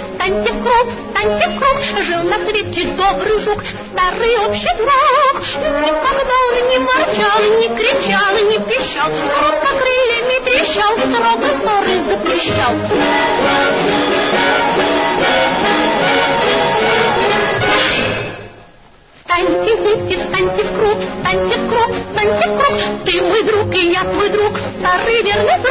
встаньте в круг, встаньте в круг. Жил на свете добрый жук, старый общий друг. Никогда он не ворчал, не кричал, не пищал, громко крыльями трещал, строго ссоры запрещал. Встаньте, дети, встаньте в круг, встаньте в круг, встаньте в круг. Ты мой друг, и я твой друг, старый верный друг.